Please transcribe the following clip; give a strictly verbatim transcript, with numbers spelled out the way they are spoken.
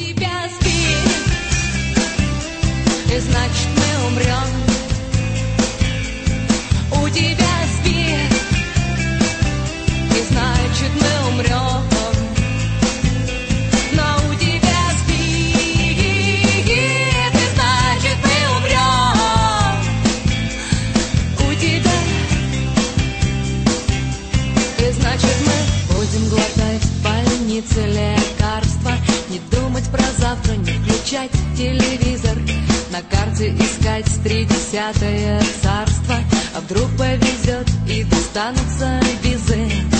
тебя спит, и значит мы умрем. У тебя спит, и значит мы умрем. Но у тебя спит, и значит мы умрем. У тебя, и значит мы будем глотать в больнице лекарства, не думать про завтра, не включать телевизор, на карте искать тридесятое царство. А вдруг повезет и достанутся визы.